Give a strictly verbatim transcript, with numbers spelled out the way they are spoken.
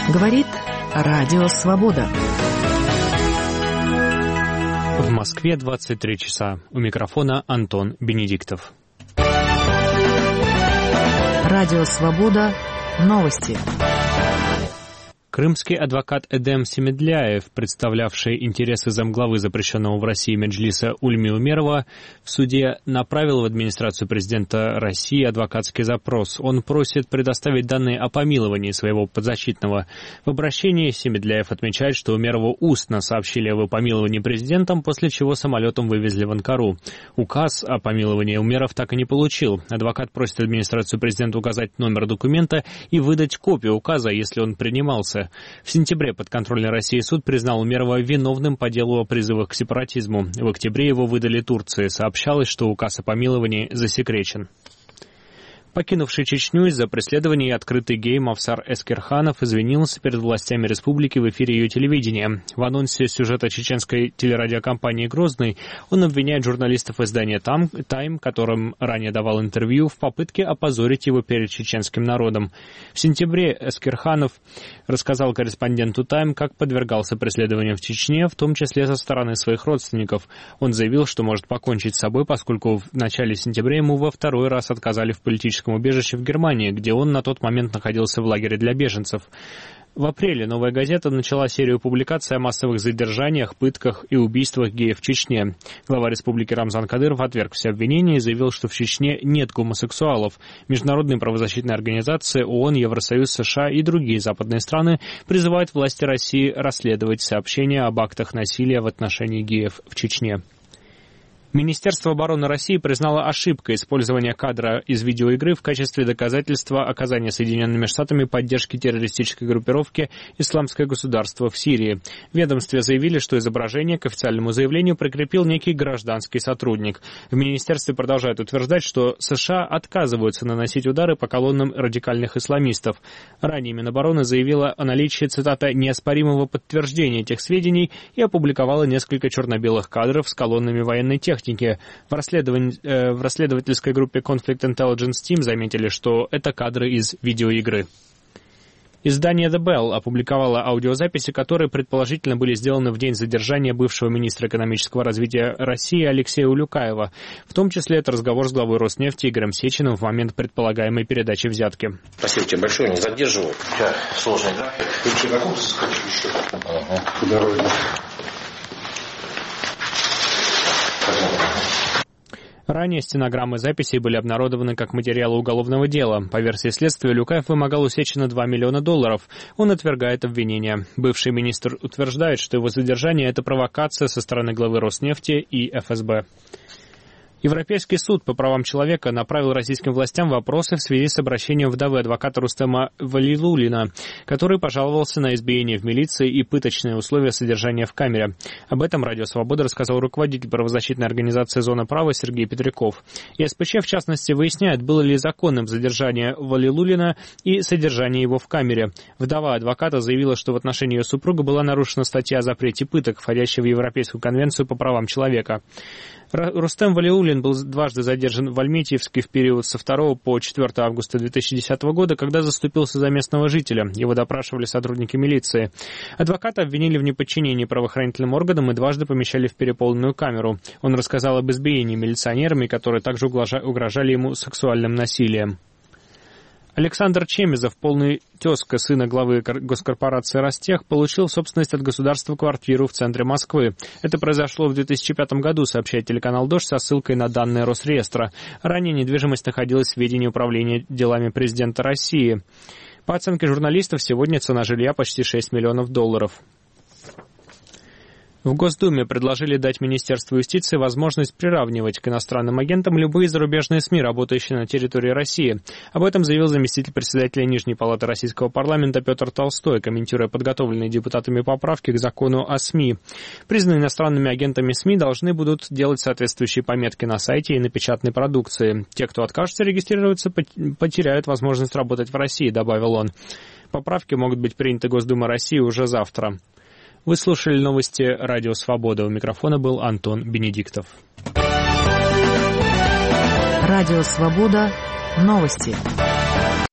Говорит Радио Свобода. В Москве двадцать три часа. У микрофона Антон Бенедиктов. Радио Свобода. Новости. Крымский адвокат Эдем Семедляев, представлявший интересы замглавы запрещенного в России Меджлиса Ульми Умерова, в суде направил в администрацию президента России адвокатский запрос. Он просит предоставить данные о помиловании своего подзащитного. В обращении Семедляев отмечает, что Умерову устно сообщили о помиловании президентом, после чего самолетом вывезли в Анкару. Указ о помиловании Умеров так и не получил. Адвокат просит администрацию президента указать номер документа и выдать копию указа, если он принимался. В сентябре подконтрольный России суд признал Умерова виновным по делу о призывах к сепаратизму. В октябре его выдали Турции. Сообщалось, что указ о помиловании засекречен. Покинувший Чечню из-за преследований открытый гей Мавсар Эскерханов извинился перед властями республики в эфире ее телевидения. В анонсе сюжета чеченской телерадиокомпании «Грозный» он обвиняет журналистов издания «Тайм», которым ранее давал интервью, в попытке опозорить его перед чеченским народом. В сентябре Эскерханов рассказал корреспонденту «Тайм», как подвергался преследованиям в Чечне, в том числе со стороны своих родственников. Он заявил, что может покончить с собой, поскольку в начале сентября ему во второй раз отказали в политическом убежище в Германии, где он на тот момент находился в лагере для беженцев. В апреле «Новая газета» начала серию публикаций о массовых задержаниях, пытках и убийствах геев в Чечне. Глава республики Рамзан Кадыров отверг все обвинения и заявил, что в Чечне нет гомосексуалов. Международные правозащитные организации, ООН, Евросоюз, США и другие западные страны призывают власти России расследовать сообщения об актах насилия в отношении геев в Чечне. Министерство обороны России признало ошибкой использование кадра из видеоигры в качестве доказательства оказания Соединенными Штатами поддержки террористической группировки «Исламское государство» в Сирии. В ведомстве заявили, что изображение к официальному заявлению прикрепил некий гражданский сотрудник. В министерстве продолжают утверждать, что США отказываются наносить удары по колоннам радикальных исламистов. Ранее Минобороны заявила о наличии, цитата, «неоспоримого подтверждения этих сведений» и опубликовала несколько черно-белых кадров с колоннами военной техники. В, расследовань... э, в расследовательской группе Conflict Intelligence Team заметили, что это кадры из видеоигры. Издание The Bell опубликовало аудиозаписи, которые предположительно были сделаны в день задержания бывшего министра экономического развития России Алексея Улюкаева. В том числе это разговор с главой Роснефти Игорем Сечиным в момент предполагаемой передачи взятки. Спасибо тебе большое, не задерживаю. Да, сложный график. Ты что, какого скажешь еще? Ага, по дороге. Ранее стенограммы записей были обнародованы как материалы уголовного дела. По версии следствия, Улюкаев вымогал у Сечина два миллиона долларов. Он отвергает обвинения. Бывший министр утверждает, что его задержание – это провокация со стороны главы Роснефти и эф эс бэ. Европейский суд по правам человека направил российским властям вопросы в связи с обращением вдовы адвоката Рустема Валилуллина, который пожаловался на избиение в милиции и пыточные условия содержания в камере. Об этом Радио Свобода рассказал руководитель правозащитной организации «Зона права» Сергей Петряков. И эс пэ че, в частности, выясняет, было ли законным задержание Валилуллина и содержание его в камере. Вдова адвоката заявила, что в отношении ее супруга была нарушена статья о запрете пыток, входящая в Европейскую конвенцию по правам человека. Рустем Валиуллин был дважды задержан в Альметьевске в период со второго по четвёртое августа две тысячи десятого года, когда заступился за местного жителя. Его допрашивали сотрудники милиции. Адвоката обвинили в неподчинении правоохранительным органам и дважды помещали в переполненную камеру. Он рассказал об избиении милиционерами, которые также угрожали ему сексуальным насилием. Александр Чемезов, полный тезка сына главы госкорпорации «Ростех», получил в собственность от государства квартиру в центре Москвы. Это произошло в две тысячи пятом году, сообщает телеканал «Дождь» со ссылкой на данные Росреестра. Ранее недвижимость находилась в ведении управления делами президента России. По оценке журналистов, сегодня цена жилья почти шесть миллионов долларов. В Госдуме предложили дать Министерству юстиции возможность приравнивать к иностранным агентам любые зарубежные СМИ, работающие на территории России. Об этом заявил заместитель председателя Нижней палаты Российского парламента Петр Толстой, комментируя подготовленные депутатами поправки к закону о СМИ. Признанные иностранными агентами СМИ должны будут делать соответствующие пометки на сайте и на печатной продукции. Те, кто откажется регистрироваться, потеряют возможность работать в России, добавил он. Поправки могут быть приняты Госдумой России уже завтра. Вы слушали новости Радио Свобода. У микрофона был Антон Бенедиктов. Радио Свобода. Новости.